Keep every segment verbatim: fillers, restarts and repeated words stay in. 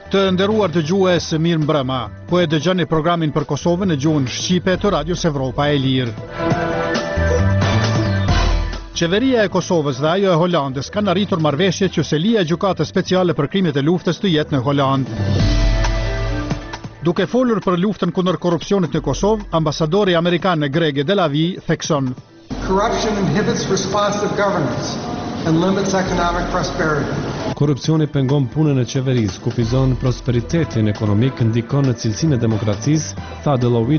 Të nderuar dëgjues, mirë mbrëma. Po e dëgjoni programin për Kosovën në gjuhën shqipe të Radios Evropa e Lirë. Qeveria e Kosovës dhe ajo e Holandës kanë arritur marrëveshje që selia e gjykatës speciale për krimet e luftës të jetë në Holandë. Duke folur për luftën kundër korrupsionit në Kosovë, ambasadori amerikan Greg Delavi thekson: Corruption inhibits responsive governance and limits economic prosperity. Korrupsioni pengon punën e qeverisë, kufizon prosperitetin ekonomik, ndikon në cilësinë e demokracisë, tha Delavi.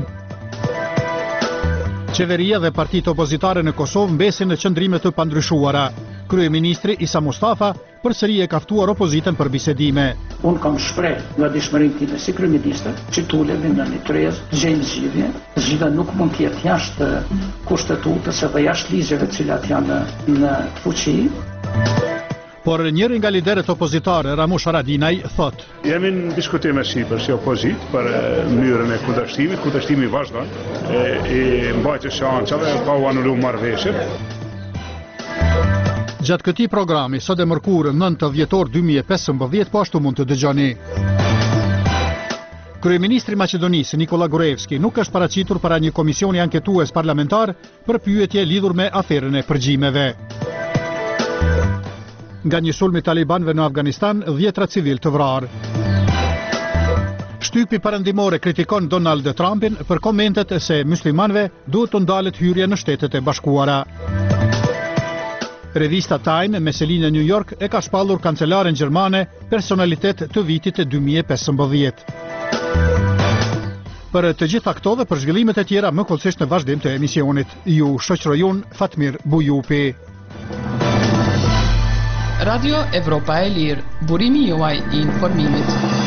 Qeveria dhe partitë opozitare në Kosovë mbesin në qëndrime të pandryshuara. Kryeministri Isa Mustafa përsëri e ka ftuar opozitën për bisedime. Unë kam shpreh nga dëshmërinë time si kryeministër që tulemi në një trezë, gjejmë zgjidhje. Zgjidhja nuk mund të jetë jashtë kushtetutës dhe jashtë ligjeve të cilat janë në fuqi. Por njëri nga liderët opozitare, Ramush Haradinaj, thot: Jemi në diskutime sipër si opozit për mënyrën e kundërshtimit, kundërshtimi vazhdon, e mbajtjes së ancave pa u anuluar marrëveshjet. Gjatë këtij programi, sot e mërkurë nëntë dhjetor dy mijë e pesëmbëdhjetë, po ashtu mund të dëgjoni. Kryeministri i Maqedonisë, Nikola Gruevski, nuk është paraqitur para një komisioni anketues parlamentar për pyetje lidhur me aferën e përgjimeve. Nga një sulm i talibanëve në Afganistan, dhjetra civil të vrarë. Shtypi perëndimore kritikon Donald Trumpin për komentet se muslimanëve duhet të ndalet hyrja në Shtetet e Bashkuara. Revista Time me selinë në New York e ka shpallur kancelaren gjermane, personalitet të vitit dy mijë e pesëmbëdhjetë. Për të gjitha këto dhe për zhvillimet e tjera më kollësisht në vazhdim të emisionit, ju shoqëroj unë Fatmir Bujupi. Radio Evropa e Lirë, burimi juaj i informimit.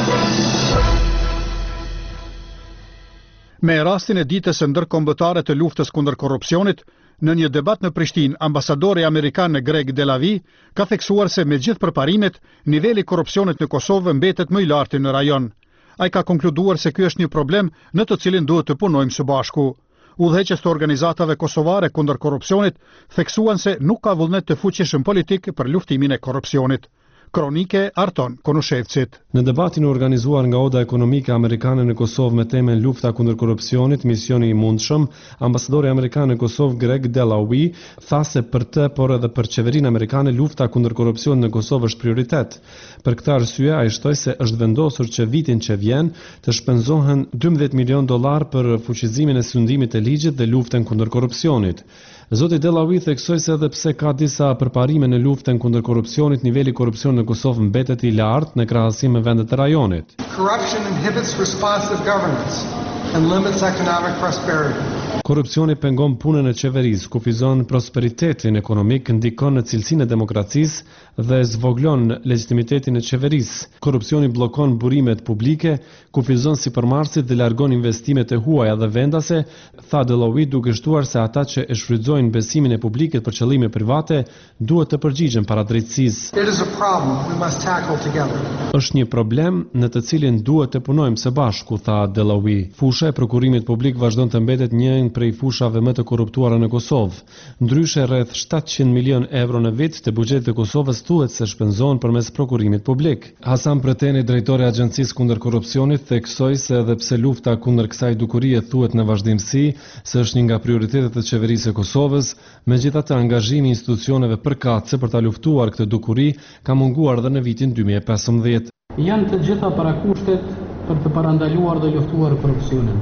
Me rastin e ditës së ndërkombëtare të luftës kundër korrupsionit, në një debat në Prishtinë, ambasadori amerikan Greg Delavi ka theksuar se me gjithë përparimet, niveli i korrupsionit në Kosovë mbetet më i lartë në rajon. Ai ka konkluduar se ky është një problem në të cilin duhet të punojmë së bashku. Udhëheqës të organizatave kosovare kundër korrupsionit theksuan se nuk ka vullnet të fuqishëm politik për luftimin e korrupsionit. Kronike Arton Konushevcit. Në debatin organizuar nga Oda Ekonomike Amerikane në Kosovë me temën lufta kundër korrupsionit, misioni i mundshëm, ambasadori amerikan në Kosovë Greg Delawi tha se për të, por edhe për qeverinë amerikane, lufta kundër korrupsionit në Kosovë është prioritet. Për këtë arsye, ai shtoi se është vendosur që vitin që vjen të shpenzohen dymbëdhjetë milion dollar për fuqizimin e sundimit të ligjit dhe luftën kundër korrupsionit. Zoti Delawi theksoi se edhe pse ka disa përparime në luftën kundër korrupsionit, niveli i korrupsionit në Kosovë mbetet i lartë në krahasim me vendet e rajonit. Corruption inhibits responsive governance and limits economic prosperity. Korrupsioni pengon punën e qeverisë, kufizon prosperitetin ekonomik, ndikon në cilësinë e demokracisë dhe zvoglon legitimitetin e qeverisë. Korrupsioni bllokon burimet publike, kufizon sipërmarrësit dhe largon investimet e huaja dhe vendase, tha Delawi, duke shtuar se ata që e shfrytëzojnë besimin e publikut për qëllime private duhet të përgjigjen para drejtësisë. It is a problem we must tackle together. Është një problem në të cilin duhet të punojmë së bashku, tha Delawi. Fusha e prokurimit publik vazhdon të mbetet një prej fushave më të korruptuara në Kosovë. Ndryshe, rreth shtatëqind milion euro në vit të buxhetit të Kosovës thuhet se shpenzohen përmes prokurimit publik. Hasan Preteni, drejtori i Agjencisë kundër korrupsionit, theksoi se edhe pse lufta kundër kësaj dukurie thuhet në vazhdimsi se është një nga prioritetet e qeverisë së Kosovës, megjithatë angazhimi i institucioneve përkatëse për ta luftuar këtë dukuri ka munguar edhe në vitin dy mijë e pesëmbëdhjetë. Janë të gjitha parakushtet për të parandaluar dhe luftuar korrupsionin.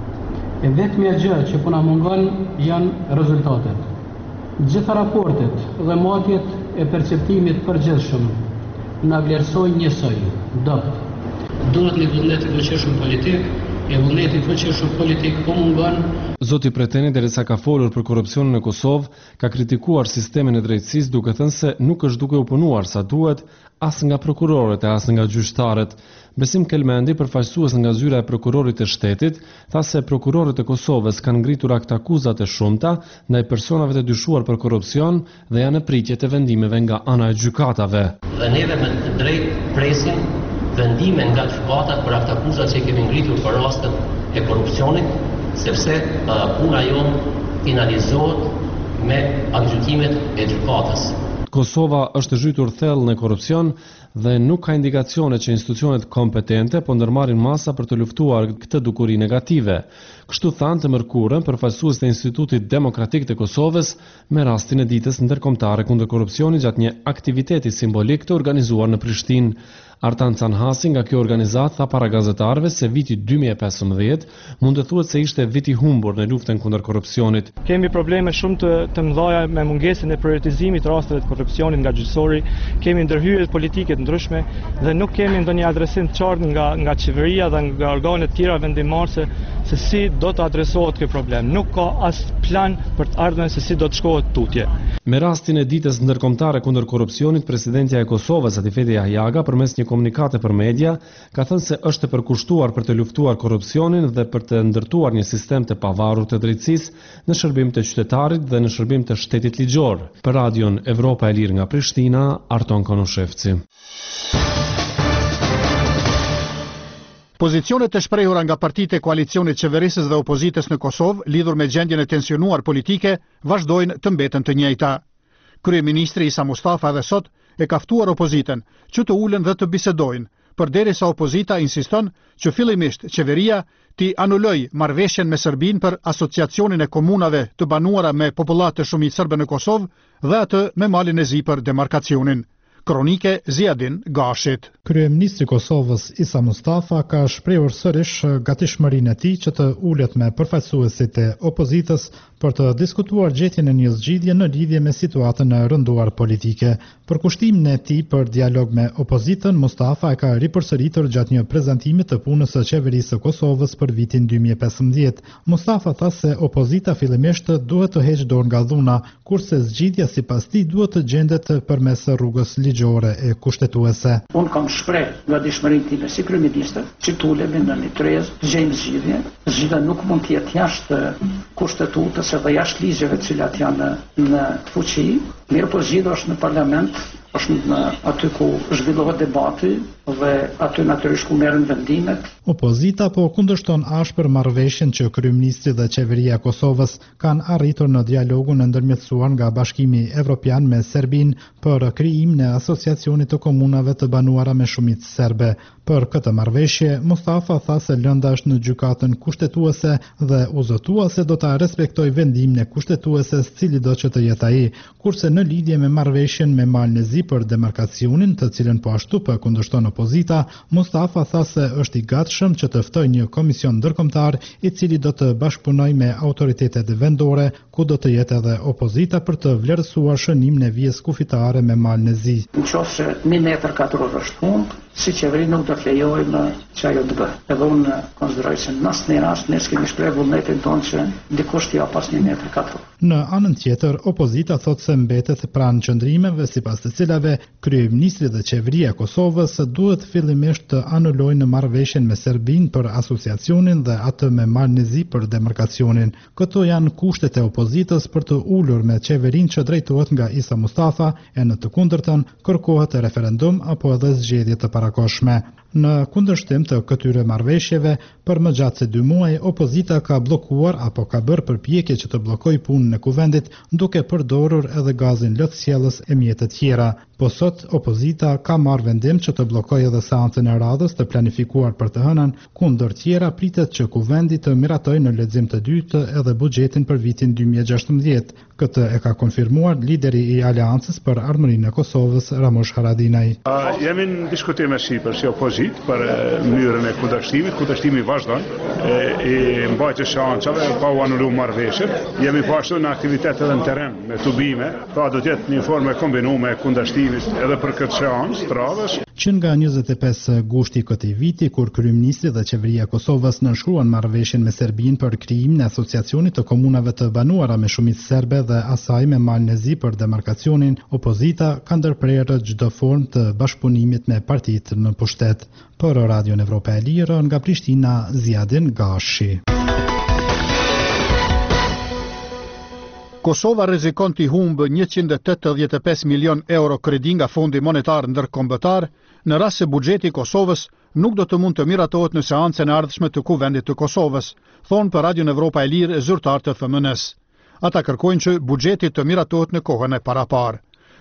E vetmja gjë që po na mungon janë rezultatet. Gjitha raportet dhe matjet e perceptimit përgjithshëm na vlerësojnë njësoj, dopt. Duhet një vullnet i fuqishëm politik, e vullneti i fuqishëm politik po mungon. Zoti Preteni, derisa ka folur për korrupsionin në Kosovë, ka kritikuar sistemin e drejtësisë duke thënë se nuk është duke u punuar sa duhet as nga prokurorët e as nga gjyqtarët. Besim Kelmendi, përfaqësues nga zyra e prokurorit të shtetit, tha se prokurorët e Kosovës kanë ngritur akt akuzat e shumta ndaj personave të dyshuar për korrupsion dhe janë në pritje të vendimeve nga ana e gjykatave. Dhe neve me të drejtë presim vendime nga gjykata për akt akuzat që kemi ngritur për rastet e korrupsionit, sepse uh, puna jonë finalizohet me aktgjykimet e gjykatës. Kosova është zhytur thellë në korrupsion dhe nuk ka indikacione që institucionet kompetente po ndërmarrin masa për të luftuar këtë dukuri negative. Kështu thanë të mërkurën përfaqësues të Institutit Demokratik të Kosovës me rastin e ditës ndërkombëtare kundër korrupsionit gjatë një aktiviteti simbolik të organizuar në Prishtinë. Artan Canhasi nga kjo organizat tha para gazetarëve se viti dy mijë e pesëmbëdhjetë mund të thuhet se ishte viti humbur në luftën kundër korrupsionit. Kemi probleme shumë të, të mëdha me mungesën e prioritizimit të rasteve të korrupsionit nga gjyqësori, kemi ndërhyrje politike të ndryshme dhe nuk kemi ndonjë adresim të qartë nga nga qeveria dhe nga organet tjera vendimmarrëse se si do të adresohet ky problem. Nuk ka as plan për të ardhmen se si do të shkohet tutje. Me rastin e ditës ndërkombëtare kundër korrupsionit, presidentja e Kosovës Atifete Jahjaga përmes një komunikate për media ka thënë se është e përkushtuar për të luftuar korrupsionin dhe për të ndërtuar një sistem të pavarur të drejtësisë në shërbim të qytetarit dhe në shërbim të shtetit ligjor. Për Radion Evropa e Lirë nga Prishtina, Arton Konoshevci. Pozicionet e shprehura nga partitë e koalicionit qeverisës dhe opozitës në Kosovë lidhur me gjendjen e tensionuar politike vazhdojnë të mbeten të njëjta. Kryeministri Isa Mustafa edhe sot e ka ftuar opozitën që të ulen dhe të bisedojnë, përderisa opozita insiston që fillimisht qeveria t'i anuloj marrëveshjen me Serbinë për asociacionin e komunave të banuara me popullat të shumicë serbe në Kosovë dhe atë me malin e zi për demarkacionin. Kronike Ziadin Gashit. Kryeministri i Kosovës Isa Mustafa ka shprehur sërish gatishmërinë e tij që të ulet me përfaqësuesit e opozitës për të diskutuar gjetjen e një zgjidhje në lidhje me situatën e rënduar politike. Për kushtimin e tij për dialog me opozitën, Mustafa e ka ripërsëritur gjatë një prezantimi të punës së qeverisë së Kosovës për vitin dy mijë e pesëmbëdhjetë. Mustafa tha se opozita fillimisht duhet të heqë dorë nga dhuna, kurse zgjidhja sipas tij duhet të gjendet përmes rrugës ligjore e kushtetuese. Unë kam shpreh nga dëshmërinë time si kryeministër që tulemi në një trezë, gjejmë zgjidhje. Zgjidhja nuk mund të jetë jashtë kushtetutës dhe jashtë ligjeve të cilat janë në fuqi. Mirë po zgjidhja është në parlament, është në aty ku zhvillohet debati dhe aty natyrisht ku merren vendimet. Opozita po kundërshton ashpër marrëveshjen që kryeministri dhe qeveria e Kosovës kanë arritur në dialogun e ndërmjetësuar nga Bashkimi Evropian me Serbinë për krijimin e asociacionit të komunave të banuara me shumicë serbe. Për këtë marrëveshje, Mustafa tha se lënda është në gjykatën kushtetuese dhe u zotua se do ta respektojë vendimin e kushtetueses, cili do që të jetë ai, kurse në lidhje me marrëveshjen me malin e zi për demarkacionin, të cilën po ashtu po kundërshton opozita, Mustafa tha se është i gatshëm që të ftojë një komision ndërkombëtar i cili do të bashkëpunojë me autoritetet vendore, ku do të jetë edhe opozita për të vlerësuar shënimin e vijës kufitare me malin e zi. Nëse një metër katror është humbë, si qeveri nuk do të lejojmë që ajo të bëjë. Edhe unë konsideroj se në asnjë rast ne s'kemi shprehur vullnetin tonë që dikush t'i pas një metër katror. Në anën tjetër, opozita thotë se mbetet pranë qëndrimeve sipas të cilave kryeministri dhe qeveria e Kosovës duhet fillimisht të anulojnë marrëveshjen me Serbinë për asociacionin dhe atë me malin e zi për demarkacionin. Këto janë kushtet e opozitës për të ulur me qeverinë që drejtohet nga Isa Mustafa, e në të kundërtën kërkohet referendum apo edhe zgjedhje të parakoshme. Në kundërshtim të këtyre marrëveshjeve, për më gjatë se dy muaj, opozita ka bllokuar apo ka bërë përpjekje që të bllokojë punën e kuvendit, duke përdorur edhe gazin lëthsjellës e mjete tjera. Po sot, opozita ka marrë vendim që të bllokojë edhe seancën e radhës të planifikuar për të hënën, kundër tjera pritet që kuvendi të miratojë në lexim të dytë edhe buxhetin për vitin dy mijë e gjashtëmbëdhjetë. Këtë e ka konfirmuar lideri i Aleancës për Armërinë e Kosovës, Ramush Haradinaj. Uh, jemi në diskutim me sipër si opozit për mënyrën e kundërshtimit. Kundërshtimi vazhdon e mbajtjes së seancave pa u anuluar marrëveshjet. Jemi po ashtu në aktivitet edhe në terren me tubime, pra do të jetë një formë kombinuar me kundërshtimit edhe për këtë seancë të radhës. Që nga njëzet e pesë gushti këtij viti, kur kryeministri dhe qeveria e Kosovës nënshkruan marrëveshjen me Serbinë për krijimin e asociacionit të komunave të banuara me shumicë serbe dhe asaj me malin e zi për demarkacionin, opozita ka ndërprerë çdo formë të bashkëpunimit me partitë në pushtet. Për Radion Evropa e Lirë, nga Prishtina, Ziadin Gashi. Kosova rrezikon të humbë njëqind e tetëdhjetë e pesë milion euro kredi nga Fondi Monetar Ndërkombëtar, në rast se buxheti i Kosovës nuk do të mund të miratohet në seancën e ardhshme të Kuvendit të Kosovës, thonë për Radion Evropa e Lirë zyrtar të F M N-s. Ata kërkojnë që buxheti të miratohet në kohën e paraparë.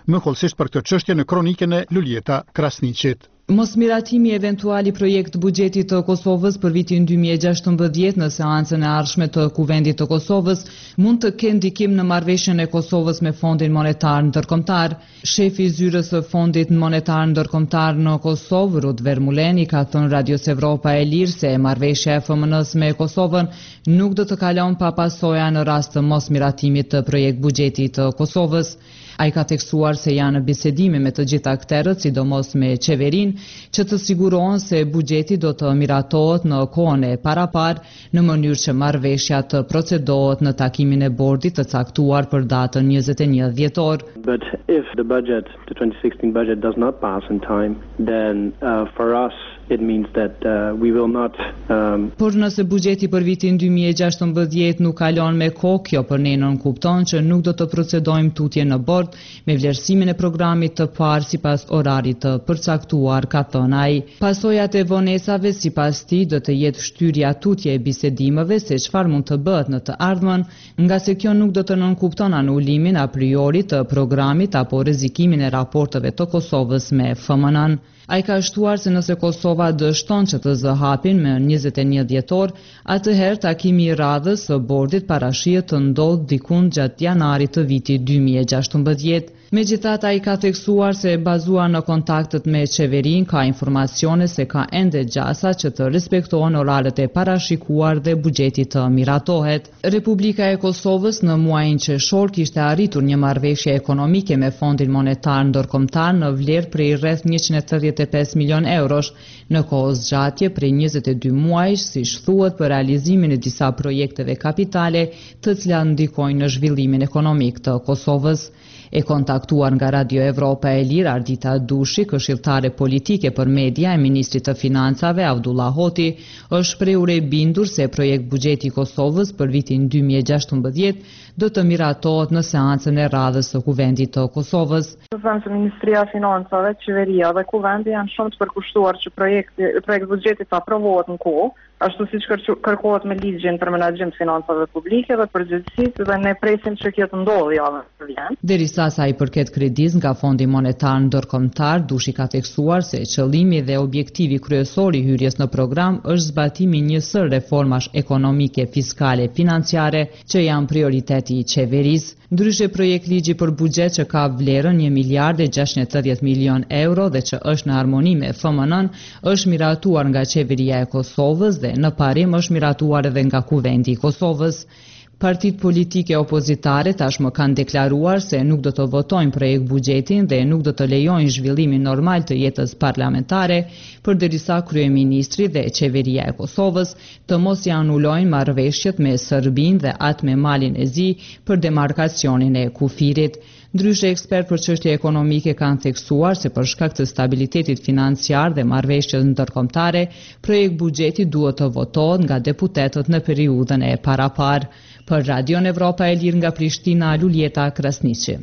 më hollësisht për këtë çështje në kronikën e Luljeta Krasniqit. Mosmiratimi eventual i projekt buxhetit të Kosovës për vitin dy mijë e gjashtëmbëdhjetë në seancën e ardhshme të Kuvendit të Kosovës mund të kenë ndikim në marrëveshjen e Kosovës me Fondin Monetar Ndërkombëtar. Shefi i zyrës së Fondit Monetar Ndërkombëtar në Kosovë, Rud Vermuleni, ka thënë Radios Evropa e Lirë se marrëveshja e F M N-s me Kosovën nuk do të kalon pa pasoja në rast të mosmiratimit të projekt buxhetit të Kosovës. Ai ka theksuar se janë bisedime me të gjitha akterët, sidomos me qeverin, që të sigurohen se buxheti do të miratohet në kohën e parapar në mënyrë që marrëveshja të procedohet në takimin e bordit të caktuar për datën njëzet e një dhjetor. But if the budget, the twenty sixteen budget does not pass in time, then uh, for us it means that uh, we will not um... Por nëse buxheti për vitin dy mijë e gjashtëmbëdhjetë nuk kalon me kohë, kjo për ne nën kupton që nuk do të procedojmë tutje në bord me vlerësimin e programit të parë sipas orarit të përcaktuar, ka thënë ai. Pasojat e vonesave sipas tij do të jetë shtyrja tutje e bisedimeve se çfarë mund të bëhet në të ardhmen, nga se kjo nuk do të nënkupton anulimin a priori të programit apo rrezikimin e raporteve të Kosovës me F M N-n. Ai ka shtuar se nëse Kosova dështon që të zë hapin me njëzet e një dhjetor, atëherë takimi i radhës së bordit parashihet të ndodhë dikun gjatë janarit të vitit dy mijë e gjashtëmbëdhjetë. Megjithatë, ai ka theksuar se bazuar në kontaktet me qeverin ka informacione se ka ende gjasa që të respektohen oraret e parashikuar dhe buxheti të miratohet. Republika e Kosovës në muajin qershor kishte arritur një marrëveshje ekonomike me Fondin Monetar Ndërkombëtar në vlerë prej rreth njëqind e tridhjetë e pesë milion eurosh në kohë zgjatje prej njëzet e dy muajsh, siç thuhet, për realizimin e disa projekteve kapitale të cilat ndikojnë në zhvillimin ekonomik të Kosovës. E kontaktuar nga Radio Evropa e Lirë, Ardita Dushi, këshilltare politike për media e ministrit të financave Avdullah Hoti, është shprehur e bindur se projekt buxheti i Kosovës për vitin dy mijë e gjashtëmbëdhjetë do të miratohet në seancën e radhës së Kuvendit të Kosovës. Them se Ministria e Financave, Qeveria dhe Kuvendi janë shumë të përkushtuar që projekti projekt buxheti të aprovohet në kohë, ashtu siç kërkohet me ligjin për menaxhim të financave publike dhe përgjegjësisë, dhe ne presim që kjo të ndodhë javën që vjen. Derisa sa i përket kredis nga Fondi Monetar Ndërkombëtar, Dushi ka theksuar se qëllimi dhe objektivi kryesor i hyrjes në program është zbatimi i një sër reformash ekonomike, fiskale, financiare që janë prioriteti i qeverisë. Ndryshe, projekt ligji për buxhet që ka vlerën një miliard e gjashtëqind e tridhjetë milion euro dhe që është në harmoni me F M N-n, është miratuar nga qeveria e Kosovës dhe në parim është miratuar edhe nga Kuvendi i Kosovës. Partitë politike opozitare tashmë kanë deklaruar se nuk do të votojnë projekt buxhetin dhe nuk do të lejojnë zhvillimin normal të jetës parlamentare, përderisa kryeministri dhe qeveria e Kosovës të mos i anulojnë marrëveshjet me Serbinë dhe atë me Malin e Zi për demarkacionin e kufirit. Ndryshe, ekspert për çështje ekonomike kanë theksuar se për shkak të stabilitetit financiar dhe marrëveshjes ndërkombëtare, projekt buxheti duhet të votohet nga deputetët në periudhën e parapar. Për Radion Evropa e Lirë nga Prishtina, Luljeta Krasniqi.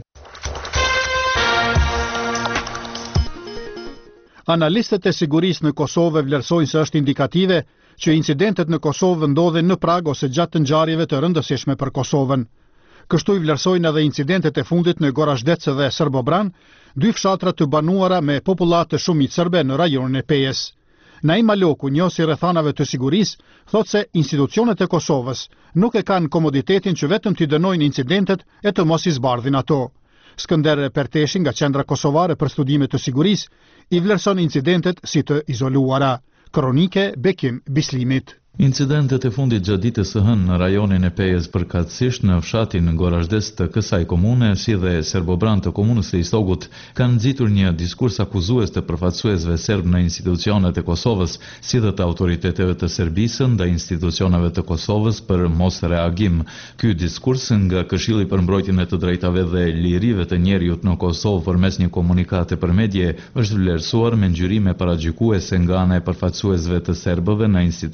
Analistët e sigurisë në Kosovë vlerësojnë se është indikative që incidentet në Kosovë ndodhin në prag ose gjatë të ngjarjeve të rëndësishme për Kosovën. Kështu i vlerësojnë edhe incidentet e fundit në Gorazhdec dhe Srbobran, dy fshatra të banuara me popullatë shumicë serbe në rajonin e Pejës. Naim Aloku, njohësi rrethanave të sigurisë, thotë se institucionet e Kosovës nuk e kanë komoditetin që vetëm t'i dënojnë incidentet e të mos i zbardhin ato. Skënder Perteshi nga Qendra Kosovare për Studime të Sigurisë i vlerëson incidentet si të izoluara. Kronike Bekim Bislimit. Incidentet e fundit gjatë ditës së hënë në rajonin e Pejës, përkatësisht në fshatin Gorazhdec të kësaj komune, si dhe Serbobran të komunës së Istogut, kanë nxitur një diskurs akuzues të përfaqësuesve serb në institucionet e Kosovës, si dhe të autoriteteve të Serbisë ndaj institucioneve të Kosovës për mos reagim. Ky diskurs nga Këshilli për Mbrojtjen e të Drejtave dhe Lirive të Njerëzit në Kosovë përmes një komunikate për medje është vlerësuar me ngjyrime paragjykuese nga ana e përfaqësuesve të serbëve në institucionet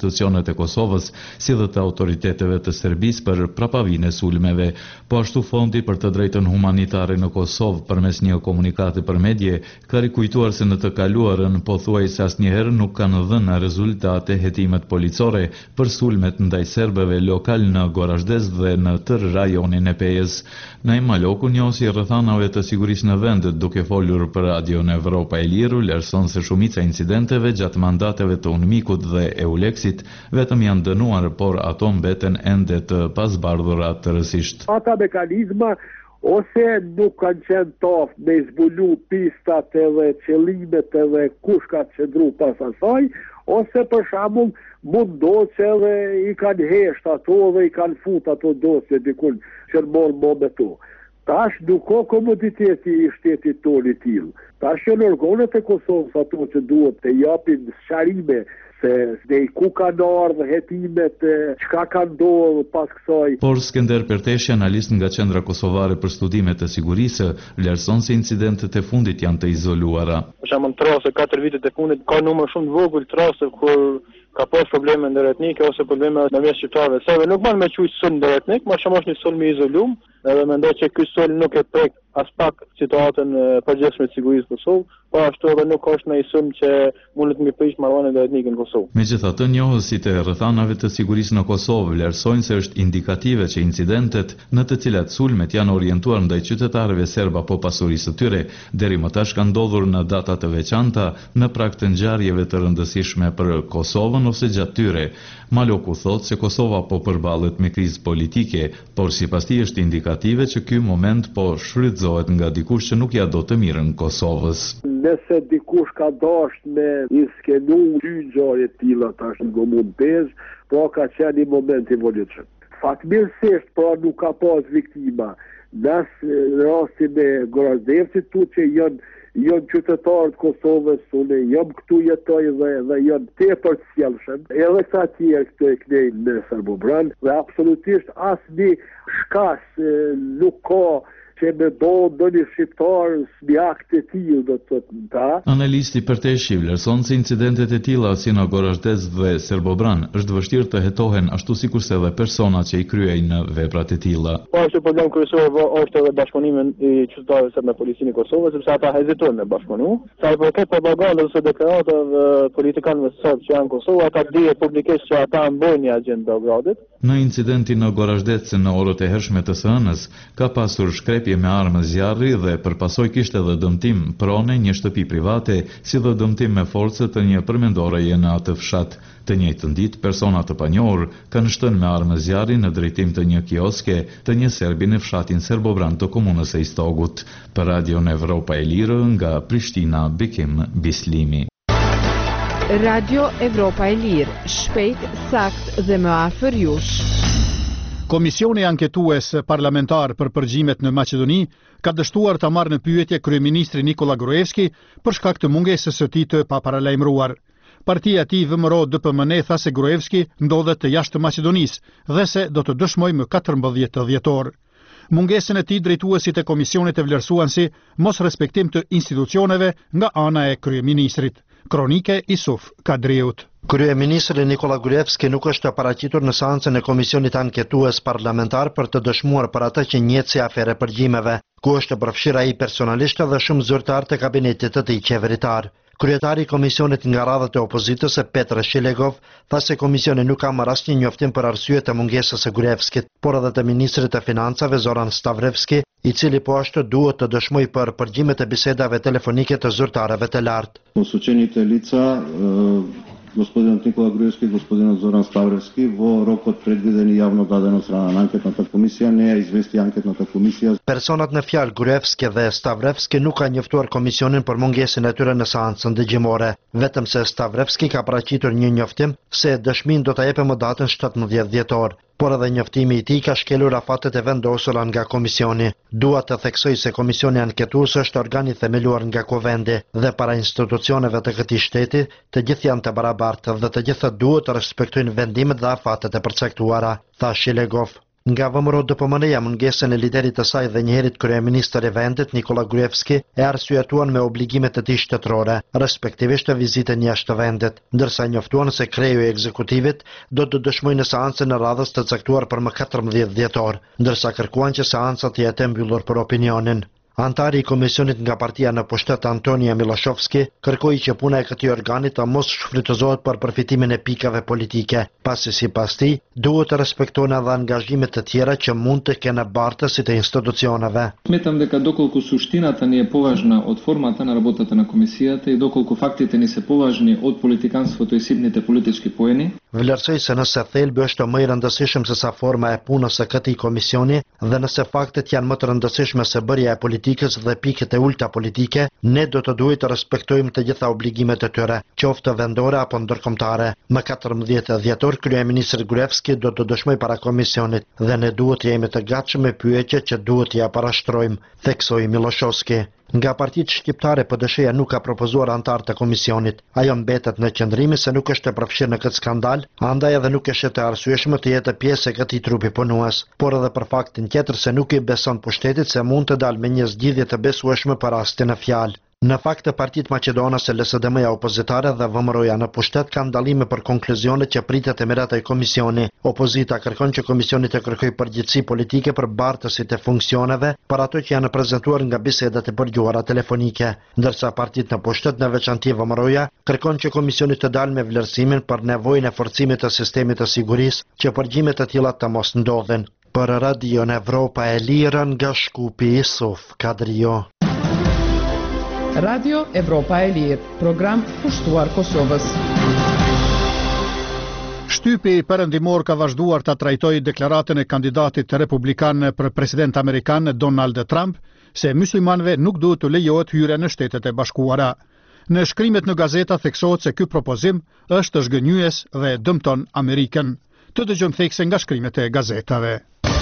e Kosovës, si dhe të autoriteteve të Serbisë për prapavinë e sulmeve. Po ashtu Fondi për të drejtën humanitare në Kosovë përmes një komunikati për medje ka rikujtuar se në të kaluarën pothuajse asnjëherë nuk kanë dhënë rezultate hetimet policore për sulmet ndaj serbëve lokal në Gorazdes dhe në tërë rajonin e Pejës. Naim Maloku, njohësi i rrethanave të sigurisë në vend, duke folur për Radion Evropa e Lirë, vlerëson se shumica incidenteve gjatë mandateve të UNMIK-ut dhe EULEX-it vetëm janë dënuar, por ato mbeten ende të pasbardhura tërësisht. Ata mekanizma ose nuk kanë qenë taftë me zbulu pistat edhe qëllimet edhe kush ka qëndru pas asaj, ose për shembull mundohet që edhe i kanë hesht ato dhe i kanë fut ato dosje dikun që morë më me to. Tash nuk ka komoditeti i shtetit tonë i tillë. Tash janë organet e Kosovës ato që duhet të japin sqarime se dhe ku kanë ardhur hetimet, çka ka ndodhur pas kësaj. Por Skender Perteshi, analist nga Qendra Kosovare për Studime të Sigurisë, vlerëson se incidentet e fundit janë të izoluara. Për shembull, trase katër vitet e fundit ka numër shumë të vogël trase kur ka pas probleme ndërretnike ose probleme në mes shqiptarëve. Sa nuk mund me quajtur sulm ndërretnik, më shumë është një sulm i izoluar, edhe mendoj që ky sulm nuk e prek as pak situatën e përgjithshme të sigurisë në Kosovë, po ashtu edhe nuk është një sulm që mund të ngriprish marrëdhënien ndërretnike në Kosovë. Megjithatë, njohësit e rrethanave të sigurisë në Kosovë vlerësojnë se është indikative që incidentet në të cilat sulmet janë orientuar ndaj qytetarëve serb apo pasurisë së tyre, deri më tash kanë ndodhur në data të veçanta në prag të ngjarjeve të rëndësishme për Kosovën ose gjatë tyre. Maloku thotë se Kosova po përballet me krizë politike, por sipas tij është indikative që ky moment po shfrytëzohet nga dikush që nuk ja do të mirën Kosovës. Nëse dikush ka dashur me i skenu dy ngjarje të tilla tash në Gomun Pez, po ka qenë një moment i volitshëm. Fatmirësisht, pra nuk ka pas viktima. Në rastin e Gorazdevsit tu që janë janë qytetarët Kosovës, unë jam këtu jetoj dhe, dhe janë tepër të sjellshëm. Edhe këta tjerë këtu e knejnë në Serbobran dhe absolutisht asnjë shkas nuk ka që me do në një shqiptar një akt e tillë do të thotë ta. Analisti Perteshi vlerëson se incidentet e tilla si në Gorazdes dhe Serbobran është vështirë të hetohen ashtu sikurse edhe personat që i kryejnë veprat e tilla. Po është problem kryesor është edhe bashkëpunimi i qytetarëve serb me policinë e Kosovës, sepse ata hezitojnë me bashkëpunu. Sa i përket propagandës së deklaratave politikanëve serb që janë në Kosovë, ata dihet publikisht që ata mbojnë një agjendë Beogradit. Në incidentin në Gorazdes në orët e hershme të së hënës ka pasur shkrepje me armë zjarri dhe për pasoj kishte edhe dëmtim prone një shtëpi private, si dhe dëmtim me forcë të një përmendoreje në atë fshat. Të njëjtën ditë, persona të panjohur kanë shtënë me armë zjarri në drejtim të një kioske të një serbi në fshatin Serbobran të komunës së Istogut. Për Radion Evropa e Lirë, nga Prishtina, Bekim Bislimi. Radio Evropa e Lirë, shpejt, sakt dhe më afër jush. Komisioni anketues parlamentar për përgjimet në Maqedoni ka dështuar të marrë në pyetje kryeministri Nikola Gruevski për shkak të mungesës së tij të paparalajmëruar. Partia e tij V M R O D P M N tha se Gruevski ndodhet të jashtë Maqedonisë dhe se do të dëshmojë më katërmbëdhjetë dhjetor. Mungesën e tij drejtuesit e komisionit e vlerësuan si mos respektim të institucioneve nga ana e kryeministrit. Kronike Isuf Kadriut. Kryeministri Nikola Gruevski nuk është paraqitur në seancën e komisionit anketues parlamentar për të dëshmuar për atë që njihet si afere përgjimeve, ku është përfshirë ai personalisht dhe shumë zyrtar të kabinetit të tij qeveritar. Kryetari i komisionit nga radhët e opozitës, Petr Shilegov, tha se komisioni nuk ka marrë asnjë njoftim për arsyet e mungesës së Gruevskit, por edhe të ministrit të financave Zoran Stavrevski, i cili po ashtu duhet të dëshmojë për përgjimet e bisedave telefonike të zyrtarëve të lartë. Посочените лица, господинът Никола Груевски и господинът Зоран Ставревски, во рокот предвиден и јавно даден од страна на анкетната комисија, не ја извести анкетната комисија. Personat në fjalë Gruevski dhe Stavrevski nuk kanë njoftuar komisionin për mungesën e tyre në seancën dëgjimore, vetëm se Stavrevski ka paraqitur një njoftim se dëshmin do ta jepë më datën shtatëmbëdhjetë dhjetor. Por edhe njoftimi i tij ka shkelur afatet e vendosura nga komisioni. Dua të theksoj se komisioni anketues është organ i themeluar nga Kuvendi dhe para institucioneve të këtij shteti, të gjithë janë të barabartë dhe të gjithë duhet të respektojnë vendimet dhe afatet e përcaktuara, tha Shilegov. Nga V M R O D P M N-ja mungesën e liderit të saj dhe njëherit kryeministër e vendit Nikola Gruevski e arsyetuan me obligimet e tij shtetërore, respektivisht vizitën jashtë vendit, ndërsa njoftuan se kreju i ekzekutivit do të dëshmojë në seancën e radhës të caktuar për më katërmbëdhjetë dhjetor, ndërsa kërkuan që seanca të jetë mbyllur për opinionin. Antari i komisionit nga partia në pushtet Antonia Miloshovski kërkoi që puna e këtij organi të mos shfrytëzohet për përfitimin e pikave politike, pasi sipas tij duhet të respektohen edhe angazhimet të tjera që mund të kenë bartësit e institucioneve. Sметам дека доколку суштината ни е поважна од формата на работата на комисијата и доколку фактите ни се поважни од политиканството и ситните политички поени, vlerësoj se nëse thelbi është më i rëndësishëm se sa forma e punës së këtij komisioni dhe nëse faktet janë më të rëndësishme se bërja e politikës dhe pikët e ulta politike, ne do të duhet të respektojmë të gjitha obligimet e tyre, qoftë vendore apo ndërkombëtare. Më katërmbëdhjetë dhjetor, kryeministri Gruevski do të dëshmojë para komisionit dhe ne duhet të jemi të gatshëm me pyetjet që duhet t'i parashtrojmë, theksoi Miloshovski. Nga partitë shqiptare P D S-ja nuk ka propozuar antar të komisionit. Ajo mbetet në qëndrimi se nuk është e përfshirë në këtë skandal, andaj edhe nuk është e arsyeshme të jetë pjesë e këtij trupi punues, por edhe për faktin tjetër se nuk i beson pushtetit se mund të dalë me një zgjidhje të besueshme për rastin e fjalë. Në fakt, partitë maqedonase L S D M-ja opozitare dhe V M R O-ja në pushtet kanë dallime për konkluzionet që pritet e mirataj komisioni. Opozita kërkon që komisioni të kërkojë përgjegjësi politike për bartësit e funksioneve për ato që janë prezantuar nga bisedat e përgjuara telefonike, ndërsa partitë në pushtet në veçanti V M R O-ja kërkon që komisioni të dalë me vlerësimin për nevojën e forcimit të sistemit të sigurisë që përgjime të tilla të mos ndodhen. Për Radion Evropa e Lirë nga Shkupi, Isuf Kadrio. Radio Evropa e Lirë, program kushtuar Kosovës. Shtypi perëndimor ka vazhduar ta trajtojë deklaratën e kandidatit republikan për president amerikan Donald Trump se muslimanëve nuk duhet të lejohet hyrja në Shtetet e Bashkuara. Në shkrimet në gazeta theksohet se ky propozim është zhgënjyes dhe dëmton Amerikën. Të dëgjojmë thekse nga shkrimet e gazetave.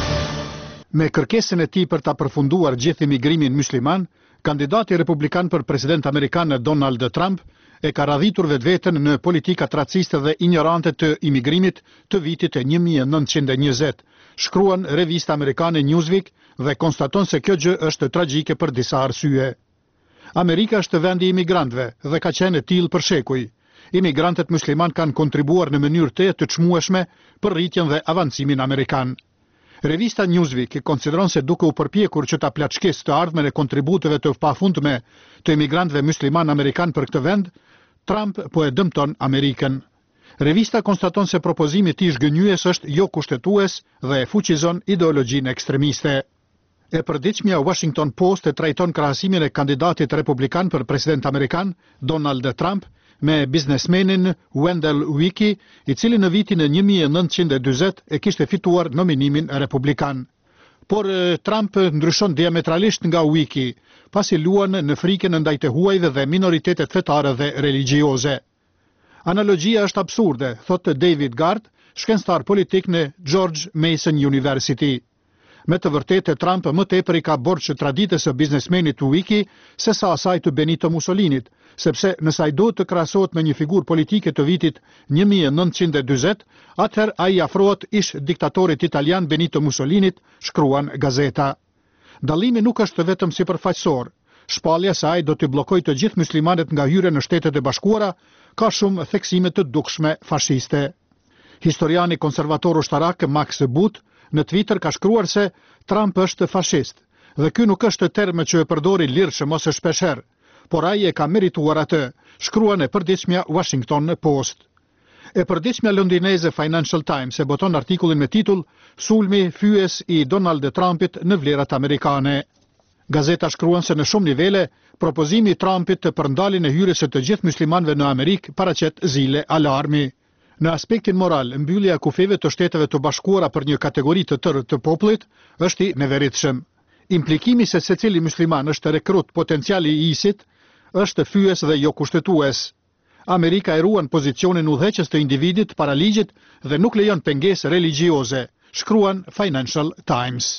Me kërkesën e tij për ta përfunduar gjithë imigrimin musliman, kandidati republikan për president amerikan Donald Trump e ka radhitur vetveten në politikat raciste dhe ignorante të imigrimit të vitit e një mijë e nëntëqind e njëzet, shkruan revista amerikane Newsweek dhe konstaton se kjo gjë është tragjike për disa arsye. Amerika është vendi i imigrantëve dhe ka qenë e tillë për shekuj. Imigrantët musliman kanë kontribuar në mënyrë të të çmueshme për rritjen dhe avancimin amerikan. Revista Newsweek konsideron se duke u përpjekur që ta plaçkisë të ardhmen e kontributeve të pafundme të emigrantëve musliman amerikan për këtë vend, Trump po e dëmton Amerikën. Revista konstaton se propozimi i tij zhgënjyes është jo kushtetues dhe e fuqizon ideologjinë ekstremiste. E përditshmja Washington Post e trajton krahasimin e kandidatit republikan për president amerikan, Donald Trump, me biznesmenin Wendell Wiki, i cili në vitin e një mijë e nëntëqind e dyzet e kishte fituar nominimin republikan. Por Trump ndryshon diametralisht nga Wiki, pasi luan në frikën ndaj të huajve dhe minoritetet fetare dhe religjioze. Analogjia është absurde, thotë David Gard, shkencëtar politik në George Mason University. Me të vërtetë, Trump më tepër i ka borxh traditës së biznesmenit Wiki se sa asaj të Benito Mussolinit, sepse nëse ai do të krahasohet me një figurë politike të vitit një mijë e nëntëqind e dyzet, atëherë ai afrohet ish diktatorit italian Benito Mussolinit, shkruan gazeta. Dallimi nuk është vetëm sipërfaqësor. Shpallja se ai do të bllokojë të gjithë muslimanët nga hyrja në Shtetet e Bashkuara ka shumë theksime të dukshme fashiste. Historiani konservator ushtarak Max Boot në Twitter ka shkruar se Trump është fashist, dhe ky nuk është term që e përdori lirshëm ose shpeshherë, por ai e ka merituar atë, shkruan e përditshmja Washington Post. E përditshmja londineze Financial Times e boton artikullin me titull Sulmi fyes i Donald Trumpit në vlerat amerikane. Gazeta shkruan se në shumë nivele, propozimi i Trumpit të përndaljen e hyrjes së të gjithë muslimanëve në Amerikë paraqet zile alarmi. Në aspektin moral, mbyllja e kufeve të Shteteve të Bashkuara për një kategori të tërë të popullit është i neveritshëm. Implikimi se secili musliman është rekrut potenciali i ISIT është fyes dhe jo kushtetues. Amerika e ruan pozicionin udhëheqës të individit para ligjit dhe nuk lejon pengesë religjioze, shkruan Financial Times.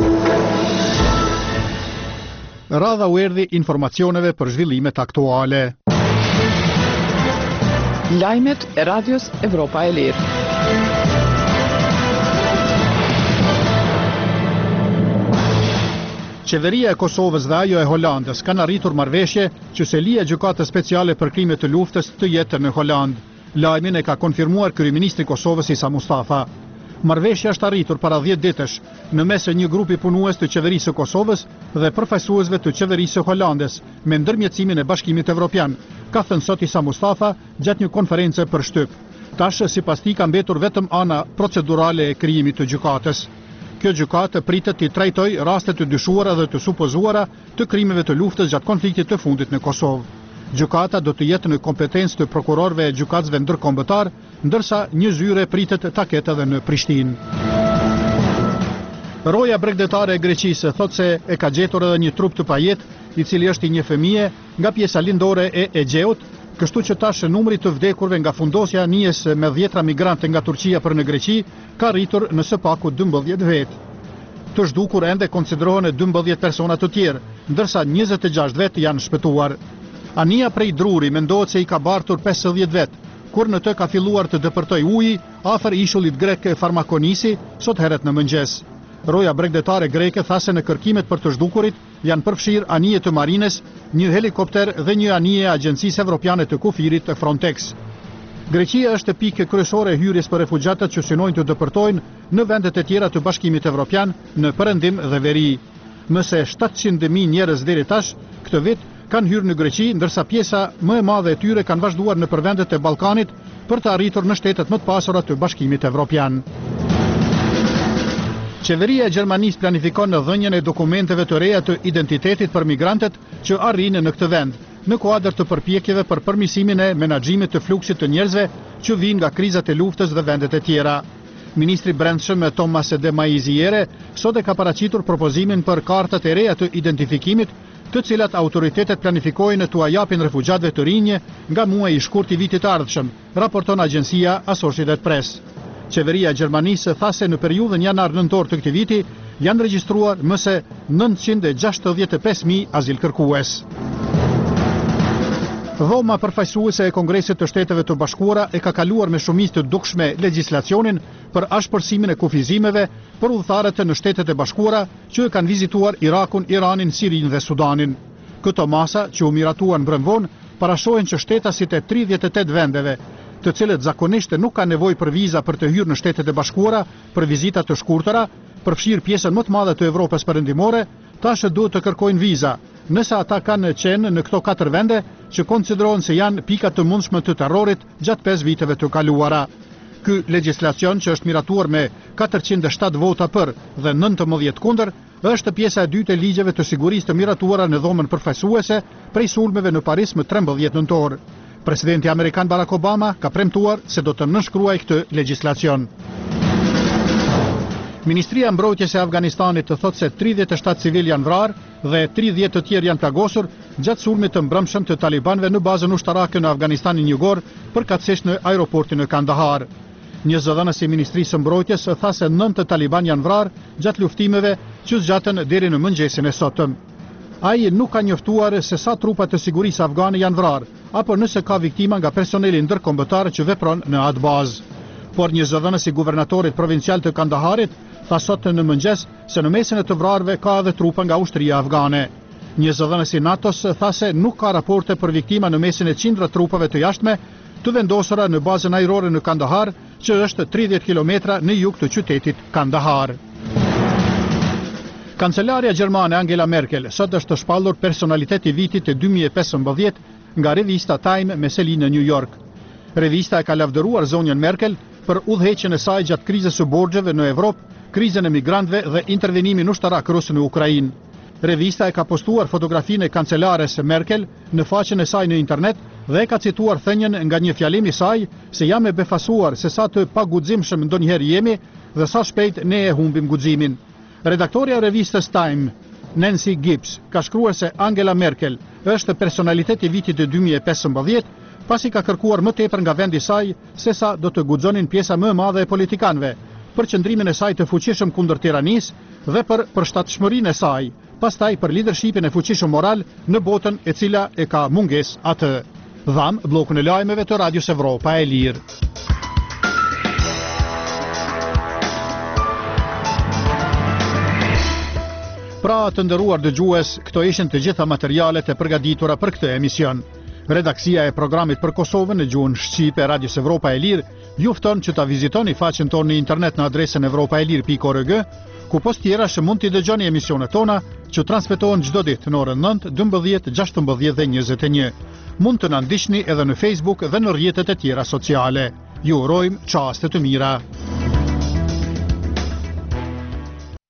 Radha u erdhi informacioneve për zhvillimet aktuale. Lajmet e Radios Evropa e Lirë. Qeveria e Kosovës dhe ajo e Holandës kanë arritur marrëveshje që selia e gjykatës speciale për krime të luftës të jetë në Holandë. Lajmin e ka konfirmuar kryeministri i Kosovës Isa Mustafa. Marrëveshja është arritur para dhjetë ditësh në mes e një grupi punues të qeverisë së Kosovës dhe përfaqësuesve të qeverisë së Holandës me ndërmjetësimin e Bashkimit Evropian, ka thënë sot Isa Mustafa gjatë një konference për shtyp. Tash sipas tij ka mbetur vetëm ana procedurale e krijimit të gjykatës. Kjo gjykatë pritet të trajtojë raste të dyshuara dhe të supozuara të krimeve të luftës gjatë konfliktit të fundit në Kosovë. Gjykata do të jetë në kompetencë të prokurorëve e gjykatësve ndërkombëtar, ndërsa një zyre pritet ta ketë edhe në Prishtinë. Roja bregdetare e Greqisë thotë se e ka gjetur edhe një trup të pajet, i cili është i një fëmije nga pjesa lindore e Egeut, kështu që tash numri të vdekurve nga fundosja anijes me dhjetra migrante nga Turqia për në Greqi ka rritur në së paku dymbëdhjetë vetë. Të zhdukur ende konsiderohen dymbëdhjetë persona të tjerë, ndërsa njëzet e gjashtë vetë janë shpëtuar. Ania prej Druri mendohet se i ka bartur pesëdhjetë vetë, kur në të ka filluar të dëpërtoj uji afër ishullit grek Farmakonisi sot herët në mëngjes. Roja bregdetare greke tha se në kërkimet për të zhdukurit janë përfshirë anije të marines, një helikopter dhe një anije e Agjencisë Evropiane të Kufirit Frontex. Greqia është pikë kryesore e hyrjes për refugjatët që synojnë të dëpërtojnë në vendet e tjera të Bashkimit Evropian në Perëndim dhe Veri. Më se shtatëqind mijë njerëz deri tash këtë vit kanë hyrë në Greqi, ndërsa pjesa më e madhe e tyre kanë vazhduar në përvendet e Ballkanit për të arritur në shtetet më të pasura të Bashkimit Evropian. Qeveria e Gjermanisë planifikon në dhënien e dokumenteve të reja të identitetit për migrantët që arrinë në këtë vend, në kuadër të përpjekjeve për përmirësimin e menaxhimit të fluksit të njerëzve që vijnë nga krizat e luftës dhe vendet e tjera. Ministri Brendshëm Thomas de Maizière sot e ka paraqitur propozimin për kartat e reja të identifikimit, të cilat autoritetet planifikojnë t'u japin refugjatëve të rinj nga muaji i shkurt i vitit të ardhshëm, raporton agjencia Associated Press. Qeveria e Gjermanisë tha se në periudhën janar-nëntor të këtij viti janë regjistruar më se nëntëqind e gjashtëdhjetë e pesë mijë azilkërkues. Dhoma përfaqësuese e Kongresit të Shteteve të Bashkuara e ka kaluar me shumicë të dukshme legjislacionin për ashpërsimin e kufizimeve për udhëtarët në Shtetet e Bashkuara që kanë vizituar Irakun, Iranin, Sirinë dhe Sudanin. Këto masa, që u miratuan brëmvon, parashohen që shtetasit e tridhjetë e tetë vendeve, të cilët zakonisht nuk kanë nevojë për viza për të hyrë në Shtetet e Bashkuara për vizita të shkurtëra, përfshirë pjesën më të madhe të Evropës perëndimore, tash duhet të kërkojnë viza, nëse ata kanë qenë në këto katër vende që konsiderohen se janë pika të mundshme të terrorit gjatë pesë viteve të kaluara. Ky legjislacion, që është miratuar me katërqind e shtatë vota për dhe nëntëmbëdhjetë kundër, është pjesa e dytë e ligjeve të sigurisë të miratuara në dhomën përfaqësuese prej sulmeve në Paris më trembëdhjetë nëntor. Presidenti amerikan Barack Obama ka premtuar se do të nënshkruajë këtë legjislacion. Ministria e Mbrojtjes e Afganistanit të thotë se tridhjetë e shtatë civil janë vrarë dhe tridhjetë të tjerë janë plagosur gjatë sulmit të mbrëmshëm të talibanëve në bazën ushtarake në Afganistanin Jugor, përkatësisht në aeroportin në Kandahar. Një zëdhënës i Ministrisë së Mbrojtjes tha se nëntë taliban janë vrarë gjatë luftimeve që zgjatën deri në mëngjesin e sotëm. Ai nuk ka njoftuar se sa trupa të sigurisë afgane janë vrarë, apo nëse ka viktima nga personeli ndërkombëtar që vepron në atë bazë. Por një zëdhënës i guvernatorit provincial të Kandaharit tha sot në mëngjes se në mesin e të vrarëve ka edhe trupa nga ushtria afgane. Një zëdhënës i NATO-s tha se nuk ka raporte për viktima në mesin e qindra trupave të jashtme të vendosura në bazën ajrore në Kandahar, që është tridhjetë kilometra në jug të qytetit Kandahar. Kancelaria gjermane Angela Merkel sot është shpallur personalitet i vitit e dy mijë e pesëmbëdhjetë nga revista Time me seli në New York. Revista e ka lavdëruar zonjën Merkel për udhëheqjen e saj gjatë krizës së borxheve në Evropë, krizën e migrantëve dhe intervenimin ushtarak rus në Ukrainë. Revista e ka postuar fotografinë e kancelares Merkel në faqen e saj në internet dhe e ka cituar thënien nga një fjalim i saj se jam e befasuar se sa të paguximshëm ndonjëherë jemi dhe sa shpejt ne e humbim guximin. Redaktoria e revistës Time, Nancy Gibbs, ka shkruar se Angela Merkel është personalitet i vitit e dy mijë e pesëmbëdhjetë, pasi ka kërkuar më tepër nga vendi i saj se sa do të guxonin pjesa më e madhe e politikanëve, për qëndrimin e saj të fuqishëm kundër tiranisë dhe për përshtatshmërinë e saj, pastaj për lidershipin e fuqishëm moral në botën e cila e ka mungesë atë. Dham bllokun e lajmeve të Radios Evropa e Lirë. Pra të nderuar dëgjues, këto ishin të gjitha materialet e përgatitura për këtë emision. Redaksia e programit për Kosovën në gjuhën shqipe e Radios Evropa e Lirë ju fton që ta vizitoni faqen tonë në internet në adresën evropaelir pikë org, ku post tjera që mund t'i dëgjoni emisionet tona që transmetohen çdo ditë në orën nëntë, dymbëdhjetë, gjashtëmbëdhjetë dhe njëzet e një. Mund të na ndiqni edhe në Facebook dhe në rrjetet e tjera sociale. Ju urojmë çaste të mira.